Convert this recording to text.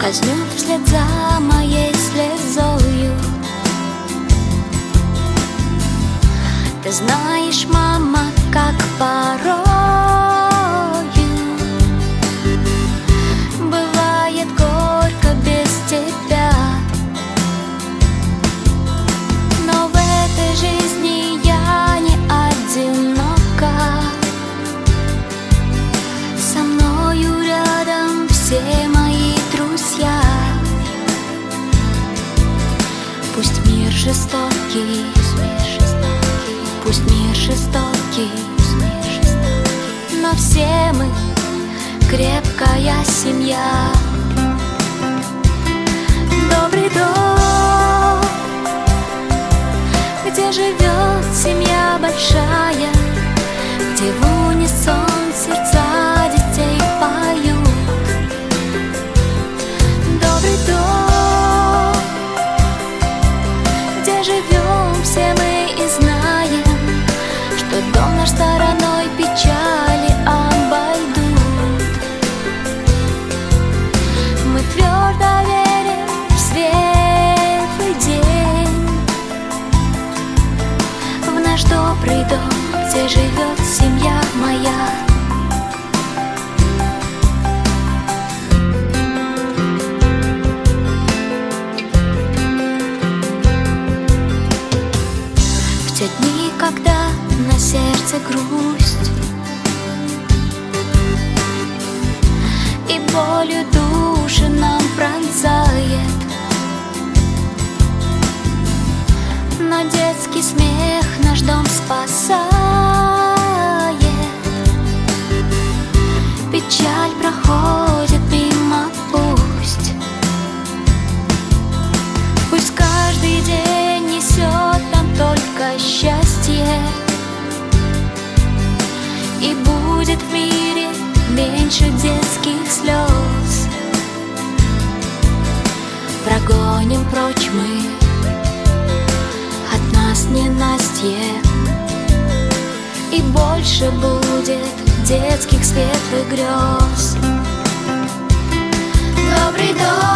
скользнет вслед за моей слезою. Ты знаешь, мама, как порою бывает горько без тебя, но в этой жизни я не одинока. Со мною рядом все мои друзья. Пусть мир жестокий, пусть мир жестокий, но все мы крепкая семья. Добрый дом, где живет семья большая, где в унисон сердца детей поют. Добрый дом, где живем все мы и знаем, что дом наш стороной печали обойдут. Мы твердо верим в светлый день, в наш добрый дом, где живет семья моя. В те дни, когда на сердце грусть и болью души нам пронзает, но детский смех наш дом спасает. Печаль проходит мимо, пусть каждый день несет нам только счастье, и будет в мире меньше детских слез. Прогоним прочь мы от нас ненастье, и больше будет детских светлых грез. Добрый дом,